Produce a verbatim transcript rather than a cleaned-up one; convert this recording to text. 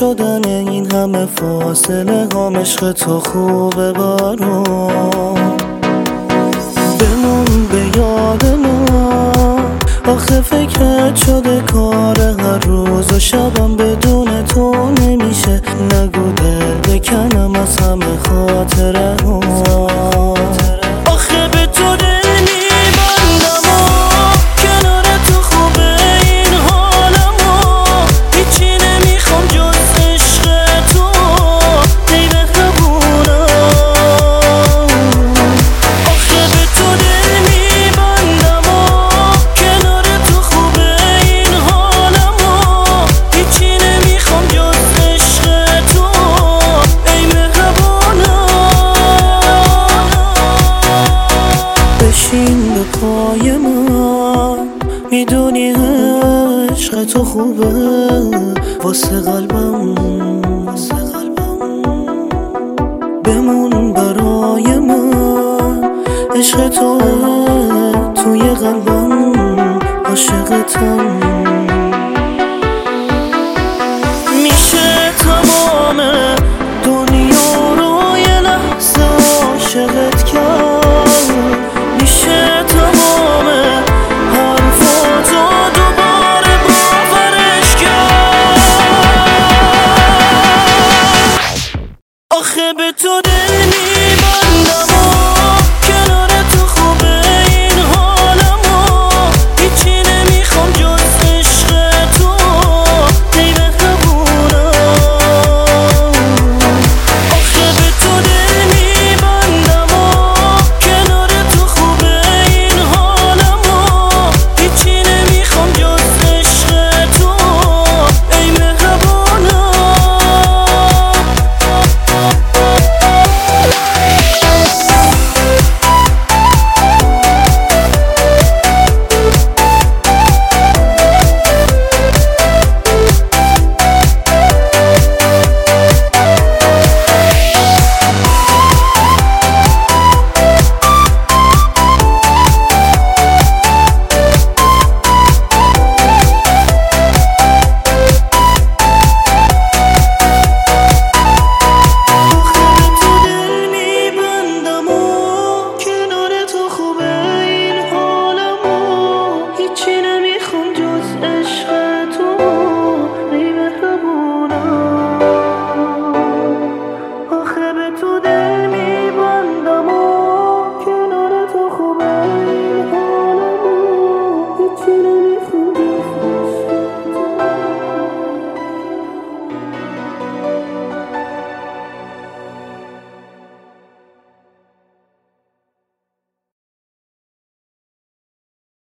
شدن این همه فاصله هم عشق تو خوبه برام. بمون به یاد من، آخه فکرت شده کار هر روز و شبم بدون تو نمیشه. نگو دل بکنم از همه خاطره ها، آخه به تو دل میبندم و کنار تو خوبه این حالم و هیچی نمیخوام جز عشق تو ای مهربونم. آخه به تو دل میبندم و کنار تو خوبه این حالم و هیچی نمیخوام جز عشق تو ای مهربونم. بشین به پای من، میدونی عشق تو خوبه واسه قلبم. بمون برای من، عشق تو توی قلبم، عاشقتم. میشه تمام دنیا رو یه لحظه عاشقت کرد، میشه تمام حرفاتو دوباره باورش کرد. آخه به تو دل میبندم